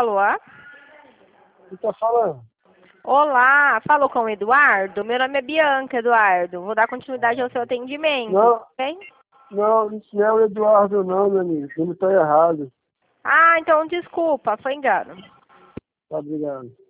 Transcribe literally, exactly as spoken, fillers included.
Alô? Quem tá falando? Olá, falou com o Eduardo? Meu nome é Bianca, Eduardo. Vou dar continuidade ao seu atendimento. Não, Bem? não, isso não é o Eduardo não, meu amigo. Você não tá errado. Ah, então desculpa, foi engano. Tá, obrigado.